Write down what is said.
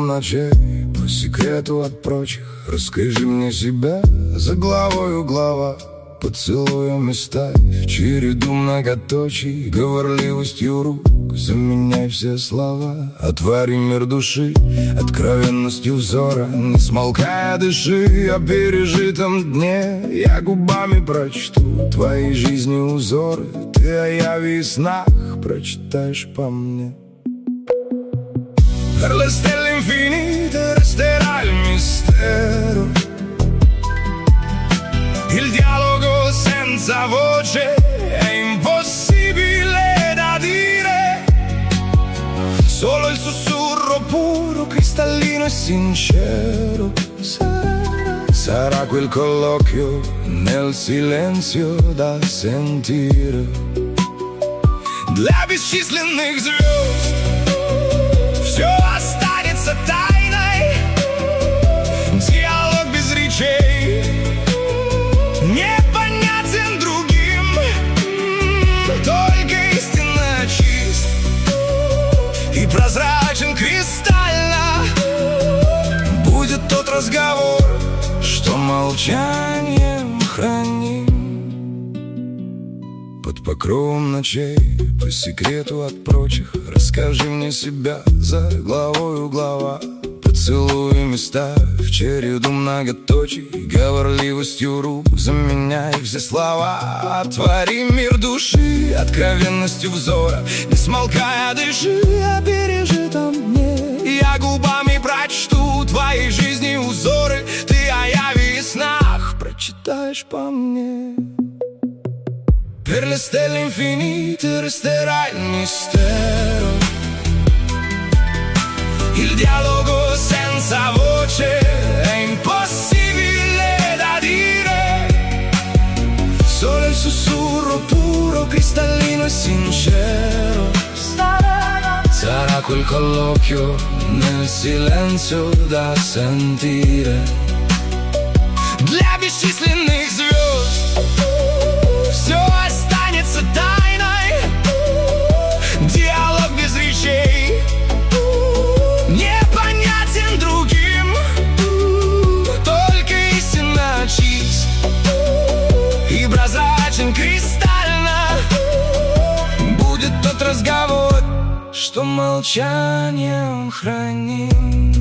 покровом ночей, по секрету от прочих. Расскажи мне себя за главою глава, поцелуями ставь череду многоточий, говорливостью рук заменяй все слова. Отвори мир души откровенностью взора, не смолкая дыши о пережитом дне. Я губами прочту твоей жизни узоры, ты о яве и снах прочитаешь по мне. Per le stelle infinite resterà il mistero, il dialogo senza voce è impossibile da dire, solo il sussurro puro, cristallino e sincero sarà quel colloquio nel silenzio da sentire. Для бесчисленных звезд все останется тайной, диалог без речей непонятен другим, только истинно чист и прозрачен кристально будет тот разговор, что молчанием храним. Под покровом ночей, по секрету от прочих, расскажи мне себя за главою глава, поцелуями ставь череду многоточий, говорливостью рук заменяй все слова. Отвори мир души откровенностью взора, не смолкая дыши о пережитом дне. Я губами прочту твоей жизни узоры, ты о яве и снах прочитаешь по мне. Per le stelle infinite resterà il mistero, il dialogo senza voce è impossibile da dire, solo il sussurro puro, cristallino e sincero sarà quel colloquio nel silenzio da sentire. Для бесчисленных звезд все останется тайной, диалог без речей непонятен другим, только истинно чист и прозрачен кристально будет тот разговор, что молчанием храним.